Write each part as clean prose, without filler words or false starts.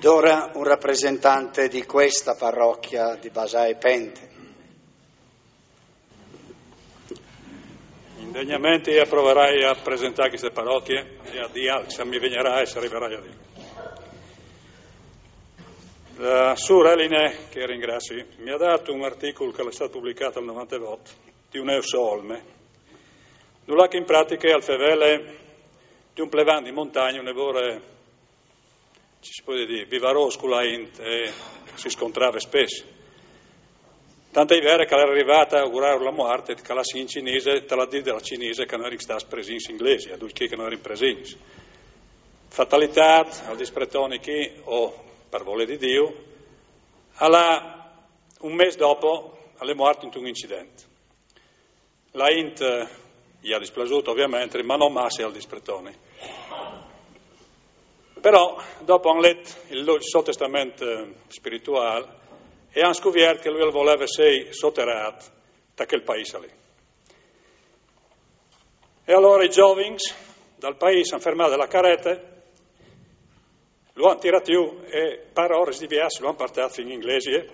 ed ora un rappresentante di questa parrocchia di Basai Pente. Indegnamente approverai a presentare queste parrocchie e a dire se mi venirà e se arriverai a dire. La Sura Eline, che ringrazio, mi ha dato un articolo che è stato pubblicato al 98 di un Olme, dove che in pratica è al fevele di un plevan di montagna, un'evore, ci si può dire, vivaroscula e si scontrava spesso. Tant'è vero che era arrivata a augurare la morte, che la in cinese, te la dire della cinese che non erano stati presenti in inglese, ad che non erano presenti. Fatalità, al dispretone che, o per vole di Dio, un mese dopo, è morto in un incidente. La Int gli ha dispiaciuto ovviamente, ma non massa al dispretone. Però, dopo hanno letto il suo testamento spirituale e hanno scoperto che lui voleva essere sotterrato da quel paese lì. E allora i giovani dal paese hanno fermato la carretta, lo hanno tirato giù e per ore di viaggio lo hanno portato in inglese.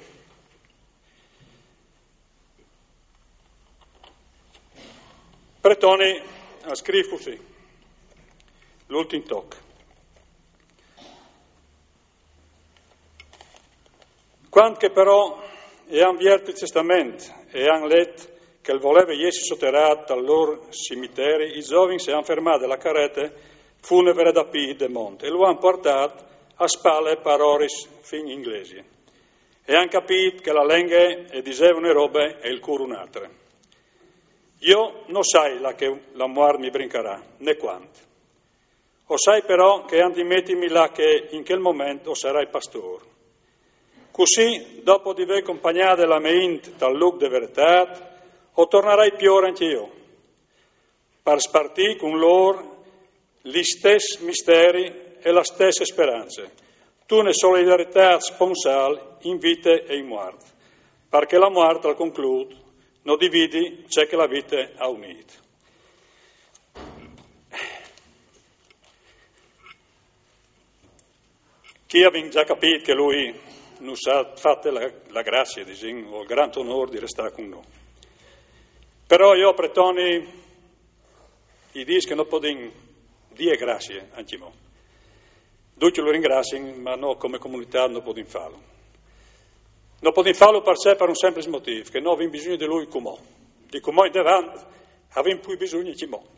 Pretoni ha scritto così, l'ultimo tocco. Quando che però hanno visto il testamento e hanno letto che il voleva essere sotterrato dal loro cimitero, i giovani si hanno fermato alla carretta funebre da Pi de Monte e lo hanno portato a spalle per ore fin inglesi. E hanno capito che la lingua e dicevano le robe e il cuore un'altra. Io non sai la muerte mi brincherà, né quanto. O sai però che anti mettimi là che in quel momento sarai pastore. Così, dopo di aver accompagnato la mente dal luogo di verità, o tornerai più anche io, per spartire con loro gli stessi misteri e la stessa speranza. Tu ne solidarietà sponsale in vita e in morte, perché la morte, al conclude, non dividi ciò che la vita ha unito. Chi aveva già capito che lui non ha fatto la grazia, o il gran onore di restare con noi. Però io pretoni gli dico che non possiamo dire grazie anche noi. Tutti lo ringraziano, ma noi come comunità non possiamo farlo. Non possiamo farlo per un semplice motivo, che noi abbiamo bisogno di lui come. Di come in davanti abbiamo più bisogno di noi.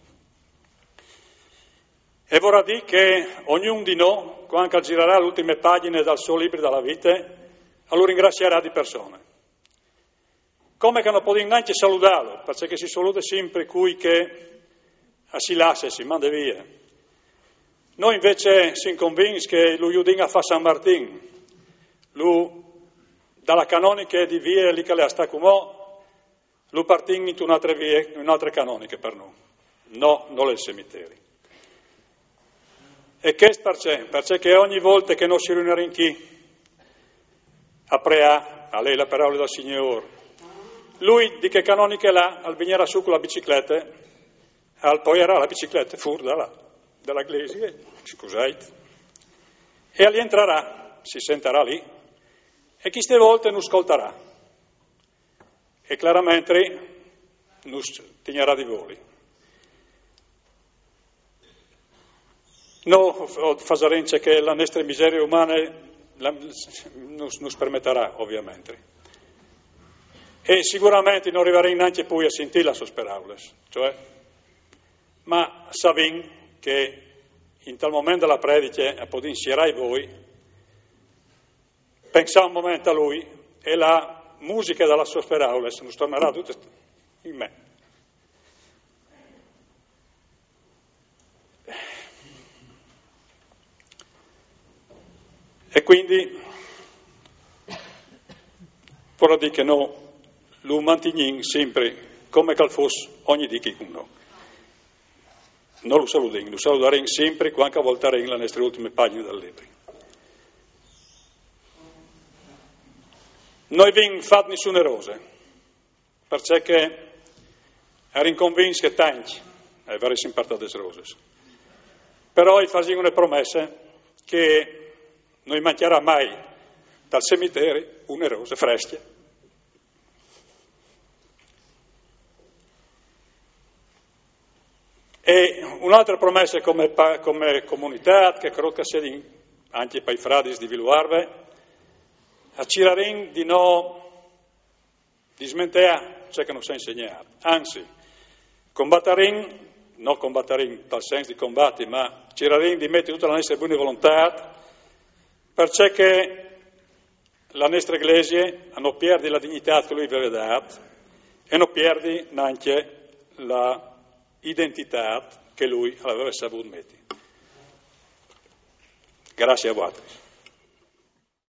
E vorrà dire che ognuno di noi, quando girerà le ultime pagine dal suo libro della vita, lo ringrazierà di persona. Come che non possiamo neanche salutarlo, perché si saluta sempre colui che si lascia e si manda via. Noi invece siamo convinti che lo Iudin a fa San Martin, dalla canonica di via lì che le sta come lo partin in un'altra canonica per noi. No, non nel cimitero. E che perché? Perché ogni volta che noi si riuniamo qui a pregare, a lei la parola del Signore, lui di che canonica là, al venire su con la bicicletta, al poi era la bicicletta fuori dalla iglesia, scusate, e lì entrerà, si senterà lì, e chi ste volte non ascolterà, e chiaramente non tignerà di voli. No, faseremo che la nostra miseria umana non permetterà, ovviamente. E sicuramente non arriveremo neanche poi a sentire la sue parole, ma sappiamo che in tal momento della predica, a poter inserirà voi, pensate un momento a lui e la musica della sua parole non tornerà tutta in me. E quindi vorrà dire che noi lo manteniamo sempre come che fosse ogni dì che con noi. Non lo saluteremo sempre quando volteremo le nostre ultime pagine del libro. Noi abbiamo fatto nessune rose, perché ero convinto che tanti avremmo impartato le rose. Però facciamo una promessa che non mancherà mai dal cimitero une rose fresche. E un'altra promessa come comunità, che credo che sia anche per i frati di Viluarve, a Cirarin di non smentare ciò che non si è insegnato, anzi, combatterin, non combatterin dal senso di combatti, ma Cirarin di mettere tutta la nostra buona volontà perché che la nostra Iglesia non perde la dignità che lui aveva dato e non perde neanche la identità che lui aveva saputo mettere. Grazie a voi.